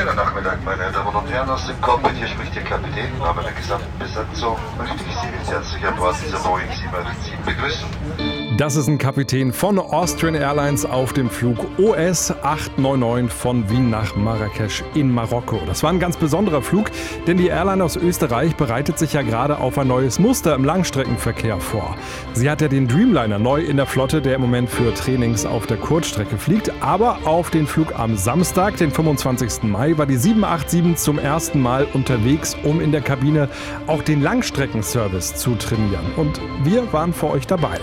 Schönen Nachmittag, meine Damen und Herren aus dem Cockpit. Hier spricht Ihr Kapitän. Im Namen der gesamten Besatzung möchte ich Sie recht herzlich an Bord dieser Boeing 787 begrüßen. Das ist ein Kapitän von Austrian Airlines auf dem Flug OS 899 von Wien nach Marrakesch in Marokko. Das war ein ganz besonderer Flug, denn die Airline aus Österreich bereitet sich ja gerade auf ein neues Muster im Langstreckenverkehr vor. Sie hat ja den Dreamliner neu in der Flotte, der im Moment für Trainings auf der Kurzstrecke fliegt. Aber auf den Flug am Samstag, den 25. Mai, war die 787 zum ersten Mal unterwegs, um in der Kabine auch den Langstreckenservice zu trainieren. Und wir waren für euch dabei.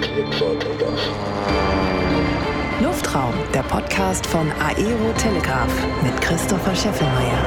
Luftraum, der Podcast von Aero Telegraph mit Christopher Scheffelmeier.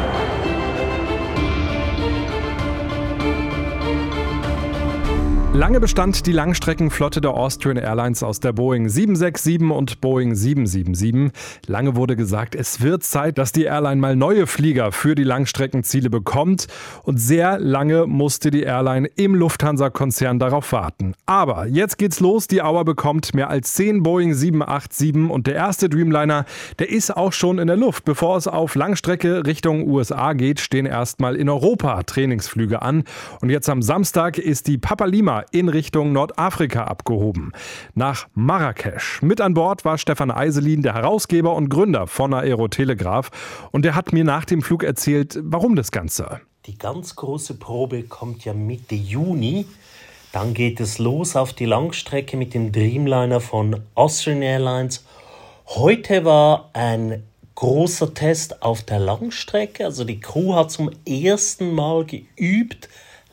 Lange bestand die Langstreckenflotte der Austrian Airlines aus der Boeing 767 und Boeing 777. Lange wurde gesagt, es wird Zeit, dass die Airline mal neue Flieger für die Langstreckenziele bekommt. Und sehr lange musste die Airline im Lufthansa-Konzern darauf warten. Aber jetzt geht's los. Die Auer bekommt mehr als 10 Boeing 787 und der erste Dreamliner, der ist auch schon in der Luft. Bevor es auf Langstrecke Richtung USA geht, stehen erstmal in Europa Trainingsflüge an. Und jetzt am Samstag ist die Papa Lima in Richtung Nordafrika abgehoben, nach Marrakesch. Mit an Bord war Stefan Eiselin, der Herausgeber und Gründer von Aero Telegraph. Und der hat mir nach dem Flug erzählt, warum das Ganze. Die ganz große Probe kommt ja Mitte Juni. Dann geht es los auf die Langstrecke mit dem Dreamliner von Austrian Airlines. Heute war ein großer Test auf der Langstrecke. Also die Crew hat zum ersten Mal geübt,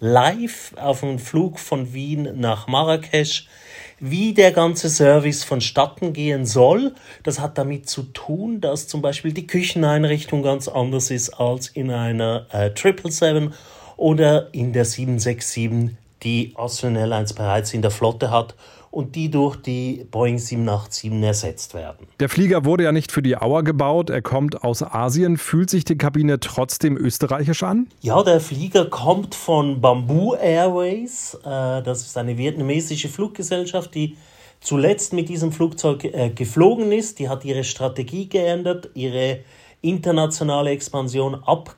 live auf einem Flug von Wien nach Marrakesch, wie der ganze Service vonstatten gehen soll. Das hat damit zu tun, dass zum Beispiel die Kücheneinrichtung ganz anders ist als in einer 777 oder in der 767, die Austrian Airlines bereits in der Flotte hat und die durch die Boeing 787 ersetzt werden. Der Flieger wurde ja nicht für die Auer gebaut, er kommt aus Asien. Fühlt sich die Kabine trotzdem österreichisch an? Ja, der Flieger kommt von Bamboo Airways. Das ist eine vietnamesische Fluggesellschaft, die zuletzt mit diesem Flugzeug geflogen ist. Die hat ihre Strategie geändert, ihre internationale Expansion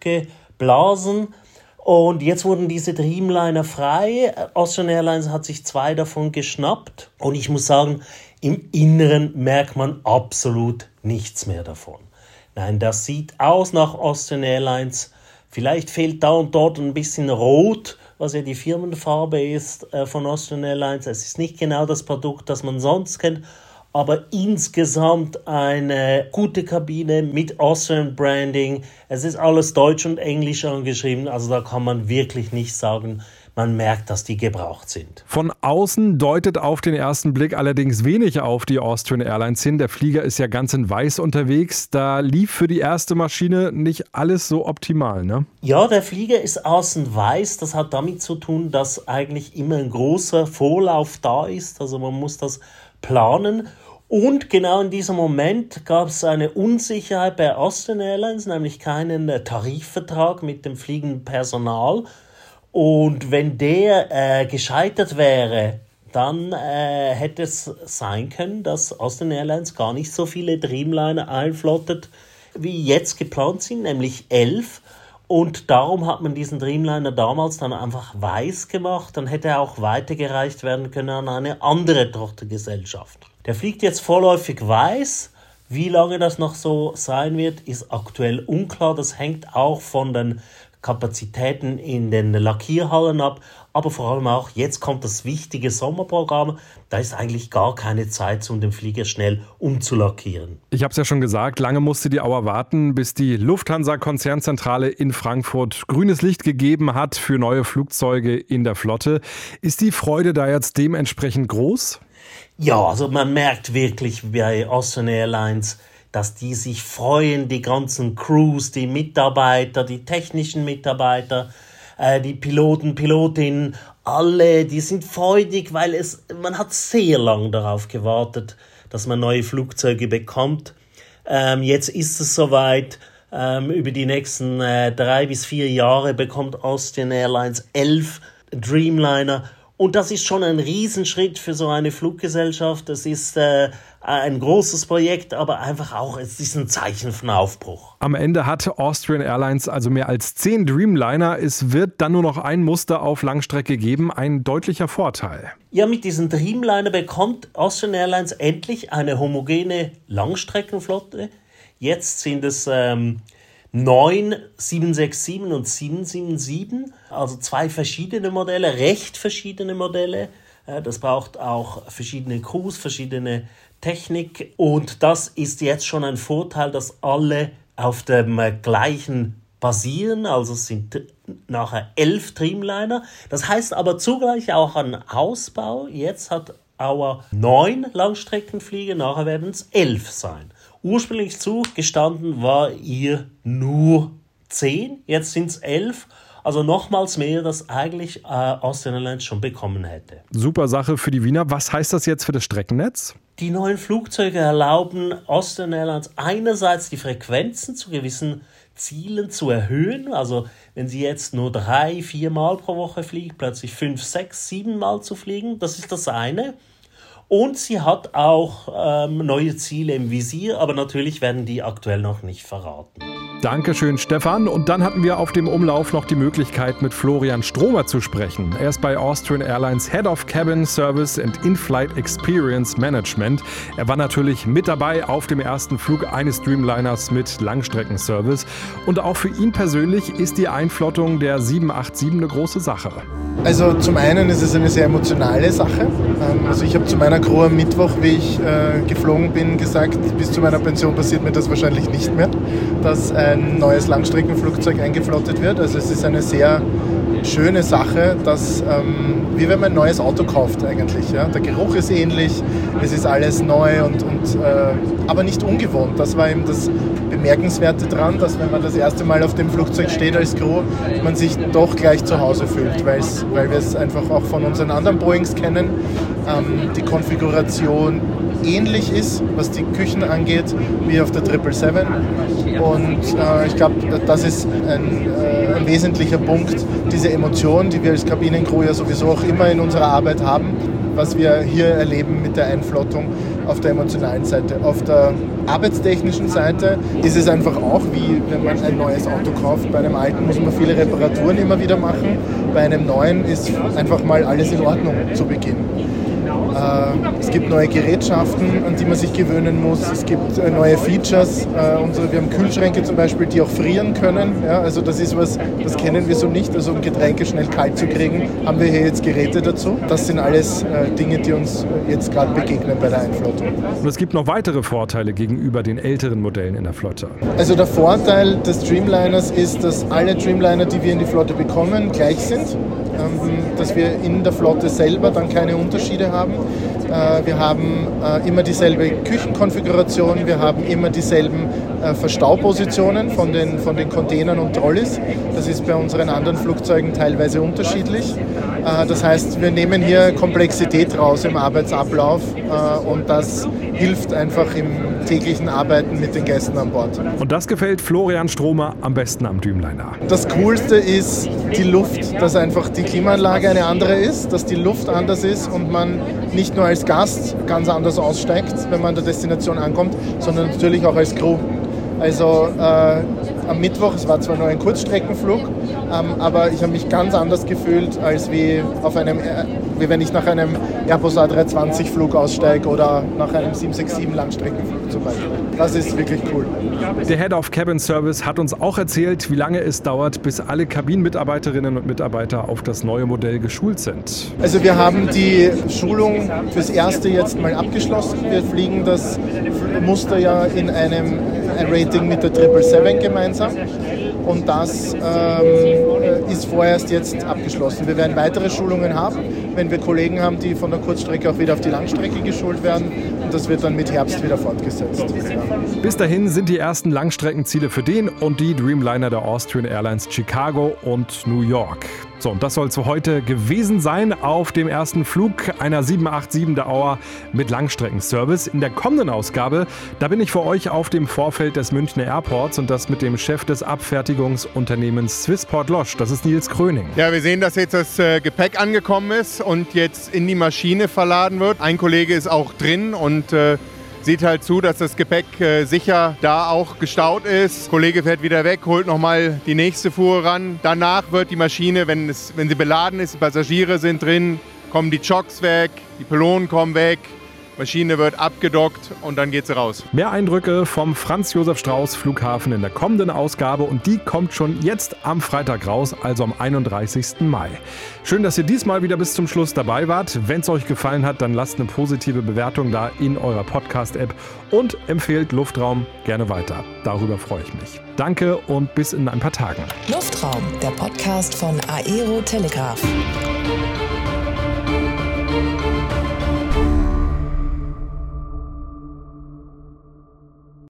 abgeblasen. Und jetzt wurden diese Dreamliner frei. Austrian Airlines hat sich 2 davon geschnappt. Und ich muss sagen, im Inneren merkt man absolut nichts mehr davon. Nein, das sieht aus nach Austrian Airlines. Vielleicht fehlt da und dort ein bisschen Rot, was ja die Firmenfarbe ist von Austrian Airlines. Es ist nicht genau das Produkt, das man sonst kennt. Aber insgesamt eine gute Kabine mit Austrian Branding. Es ist alles Deutsch und Englisch angeschrieben, also da kann man wirklich nicht sagen, man merkt, dass die gebraucht sind. Von außen deutet auf den ersten Blick allerdings wenig auf die Austrian Airlines hin. Der Flieger ist ja ganz in weiß unterwegs. Da lief für die erste Maschine nicht alles so optimal, ne? Ja, der Flieger ist außen weiß. Das hat damit zu tun, dass eigentlich immer ein großer Vorlauf da ist. Also man muss das planen. Und genau in diesem Moment gab es eine Unsicherheit bei Austrian Airlines, nämlich keinen Tarifvertrag mit dem fliegenden Personal. Und wenn der gescheitert wäre, dann hätte es sein können, dass Austrian Airlines gar nicht so viele Dreamliner einflottet, wie jetzt geplant sind, nämlich 11. Und darum hat man diesen Dreamliner damals dann einfach weiß gemacht. Dann hätte er auch weitergereicht werden können an eine andere Tochtergesellschaft. Der fliegt jetzt vorläufig weiß. Wie lange das noch so sein wird, ist aktuell unklar. Das hängt auch von den Kapazitäten in den Lackierhallen ab. Aber vor allem auch, jetzt kommt das wichtige Sommerprogramm. Da ist eigentlich gar keine Zeit, um den Flieger schnell umzulackieren. Ich habe es ja schon gesagt, lange musste die Auer warten, bis die Lufthansa-Konzernzentrale in Frankfurt grünes Licht gegeben hat für neue Flugzeuge in der Flotte. Ist die Freude da jetzt dementsprechend groß? Ja, also man merkt wirklich bei Austrian Airlines, dass die sich freuen, die ganzen Crews, die Mitarbeiter, die technischen Mitarbeiter, die Piloten, Pilotinnen, alle, die sind freudig, weil man hat sehr lang darauf gewartet, dass man neue Flugzeuge bekommt. Jetzt ist es soweit. Über die nächsten 3 bis 4 Jahre bekommt Austrian Airlines 11 Dreamliner Und das ist schon ein Riesenschritt für so eine Fluggesellschaft. Das ist ein großes Projekt, aber einfach auch, es ist ein Zeichen von Aufbruch. Am Ende hat Austrian Airlines also mehr als 10 Dreamliner. Es wird dann nur noch ein Muster auf Langstrecke geben. Ein deutlicher Vorteil. Ja, mit diesen Dreamliner bekommt Austrian Airlines endlich eine homogene Langstreckenflotte. Jetzt sind es 9 767 und 777, also 2 verschiedene Modelle, recht verschiedene Modelle. Das braucht auch verschiedene Crews, verschiedene Technik. Und das ist jetzt schon ein Vorteil, dass alle auf dem gleichen basieren. Also es sind nachher 11 Dreamliner. Das heißt aber zugleich auch ein Ausbau. Jetzt hat Auer 9 Langstreckenflieger, nachher werden es 11 sein. Ursprünglich zugestanden war ihr nur 10, jetzt sind es 11. Also nochmals mehr, das eigentlich Austrian Airlines schon bekommen hätte. Super Sache für die Wiener. Was heißt das jetzt für das Streckennetz? Die neuen Flugzeuge erlauben Austrian Airlines einerseits die Frequenzen zu gewissen Zielen zu erhöhen. Also wenn sie jetzt nur 3-4 Mal pro Woche fliegt, plötzlich 5, 6, 7 Mal zu fliegen. Das ist das eine. Und sie hat auch neue Ziele im Visier, aber natürlich werden die aktuell noch nicht verraten. Dankeschön, Stefan. Und dann hatten wir auf dem Umlauf noch die Möglichkeit, mit Florian Stromer zu sprechen. Er ist bei Austrian Airlines Head of Cabin Service and In-Flight Experience Management. Er war natürlich mit dabei auf dem ersten Flug eines Dreamliners mit Langstreckenservice. Und auch für ihn persönlich ist die Einflottung der 787 eine große Sache. Also zum einen ist es eine sehr emotionale Sache. Also ich habe zu meiner Crew am Mittwoch, wie ich geflogen bin, gesagt, bis zu meiner Pension passiert mir das wahrscheinlich nicht mehr, dass ein neues Langstreckenflugzeug eingeflottet wird. Also es ist eine sehr schöne Sache, dass, wie wenn man ein neues Auto kauft eigentlich. Ja? Der Geruch ist ähnlich, es ist alles neu aber nicht ungewohnt. Das war eben das Bemerkenswerte dran, dass wenn man das erste Mal auf dem Flugzeug steht als Crew, man sich doch gleich zu Hause fühlt, weil wir es einfach auch von unseren anderen Boeings kennen. Die Konfiguration ähnlich ist, was die Küchen angeht, wie auf der 777. Und ich glaube, das ist ein wesentlicher Punkt, diese Emotion, die wir als Kabinencrew ja sowieso auch immer in unserer Arbeit haben, was wir hier erleben mit der Einflottung auf der emotionalen Seite. Auf der arbeitstechnischen Seite ist es einfach auch, wie wenn man ein neues Auto kauft. Bei einem alten muss man viele Reparaturen immer wieder machen. Bei einem neuen ist einfach mal alles in Ordnung zu Beginn. Es gibt neue Gerätschaften, an die man sich gewöhnen muss. Es gibt neue Features. Wir haben Kühlschränke zum Beispiel, die auch frieren können. Ja, also das ist was, das kennen wir so nicht. Also um Getränke schnell kalt zu kriegen, haben wir hier jetzt Geräte dazu. Das sind alles Dinge, die uns jetzt gerade begegnen bei der Einflottung. Und es gibt noch weitere Vorteile gegenüber den älteren Modellen in der Flotte. Also der Vorteil des Dreamliners ist, dass alle Dreamliner, die wir in die Flotte bekommen, gleich sind. Dass wir in der Flotte selber dann keine Unterschiede haben. Wir haben immer dieselbe Küchenkonfiguration, wir haben immer dieselben Verstaupositionen von den Containern und Trolleys. Das ist bei unseren anderen Flugzeugen teilweise unterschiedlich. Das heißt, wir nehmen hier Komplexität raus im Arbeitsablauf und das hilft einfach im täglichen Arbeiten mit den Gästen an Bord. Und das gefällt Florian Stromer am besten am Dreamliner. Das Coolste ist die Luft, dass einfach die Klimaanlage eine andere ist, dass die Luft anders ist und man nicht nur als Gast ganz anders aussteigt, wenn man an der Destination ankommt, sondern natürlich auch als Crew. Also am Mittwoch, es war zwar nur ein Kurzstreckenflug, aber ich habe mich ganz anders gefühlt, als wie wenn ich nach einem Airbus A320-Flug aussteige oder nach einem 767 Langstreckenflug zum Beispiel. Das ist wirklich cool. Der Head of Cabin Service hat uns auch erzählt, wie lange es dauert, bis alle Kabinenmitarbeiterinnen und Mitarbeiter auf das neue Modell geschult sind. Also wir haben die Schulung fürs Erste jetzt mal abgeschlossen. Wir fliegen das Muster ja in einem Rating mit der 777 gemeinsam. Und das ist vorerst jetzt abgeschlossen. Wir werden weitere Schulungen haben, wenn wir Kollegen haben, die von der Kurzstrecke auch wieder auf die Langstrecke geschult werden. Und das wird dann mit Herbst wieder fortgesetzt. Ja. Bis dahin sind die ersten Langstreckenziele für den und die Dreamliner der Austrian Airlines Chicago und New York. So, und das soll es für heute gewesen sein auf dem ersten Flug einer 787 der Auer mit Langstreckenservice. In der kommenden Ausgabe, da bin ich für euch auf dem Vorfeld des Münchner Airports und das mit dem Chef des Abfertigungsunternehmens Swissport Losch. Das ist Nils Kröning. Ja, wir sehen, dass jetzt das Gepäck angekommen ist. ist und jetzt in die Maschine verladen wird. Ein Kollege ist auch drin und sieht halt zu, dass das Gepäck sicher da auch gestaut ist. Der Kollege fährt wieder weg, holt nochmal die nächste Fuhre ran. Danach wird die Maschine, wenn sie beladen ist, die Passagiere sind drin, kommen die Chocks weg, die Pylonen kommen weg. Maschine wird abgedockt und dann geht sie raus. Mehr Eindrücke vom Franz-Josef-Strauß-Flughafen in der kommenden Ausgabe und die kommt schon jetzt am Freitag raus, also am 31. Mai. Schön, dass ihr diesmal wieder bis zum Schluss dabei wart. Wenn es euch gefallen hat, dann lasst eine positive Bewertung da in eurer Podcast-App und empfehlt Luftraum gerne weiter. Darüber freue ich mich. Danke und bis in ein paar Tagen. Luftraum, der Podcast von Aero Telegraph.